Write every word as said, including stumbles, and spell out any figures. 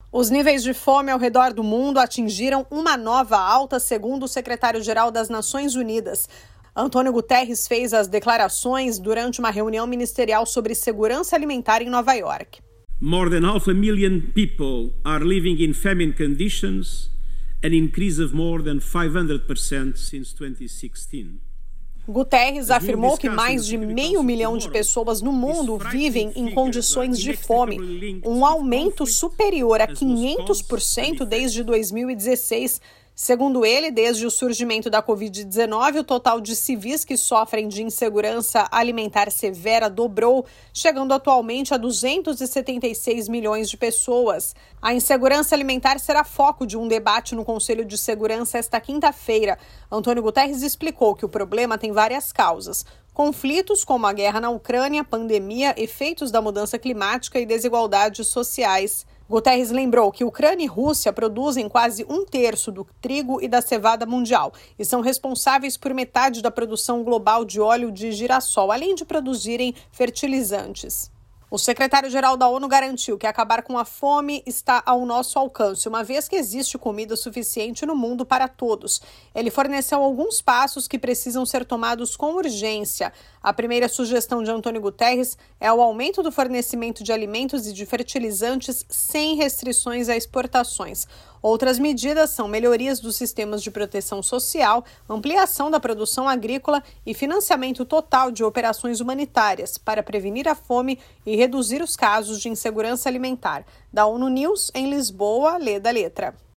Os níveis de fome ao redor do mundo atingiram uma nova alta, segundo o secretário-geral das Nações Unidas. Antônio Guterres fez as declarações durante uma reunião ministerial sobre segurança alimentar em Nova York. More than half a million people are living in famine conditions, an increase of more than five hundred percent since twenty sixteen. Guterres afirmou que mais de meio milhão de pessoas no mundo vivem em condições de fome, um aumento superior a quinhentos por cento desde dois mil e dezesseis. Segundo ele, desde o surgimento da covid dezenove, o total de civis que sofrem de insegurança alimentar severa dobrou, chegando atualmente a duzentos e setenta e seis milhões de pessoas. A insegurança alimentar será foco de um debate no Conselho de Segurança esta quinta-feira. Antônio Guterres explicou que o problema tem várias causas. Conflitos como a guerra na Ucrânia, pandemia, efeitos da mudança climática e desigualdades sociais. Guterres lembrou que Ucrânia e Rússia produzem quase um terço do trigo e da cevada mundial e são responsáveis por metade da produção global de óleo de girassol, além de produzirem fertilizantes. O secretário-geral da ONU garantiu que acabar com a fome está ao nosso alcance, uma vez que existe comida suficiente no mundo para todos. Ele forneceu alguns passos que precisam ser tomados com urgência. A primeira sugestão de Antônio Guterres é o aumento do fornecimento de alimentos e de fertilizantes sem restrições a exportações. Outras medidas são melhorias dos sistemas de proteção social, ampliação da produção agrícola e financiamento total de operações humanitárias para prevenir a fome e reduzir os casos de insegurança alimentar. Da ONU News, em Lisboa, lê da letra.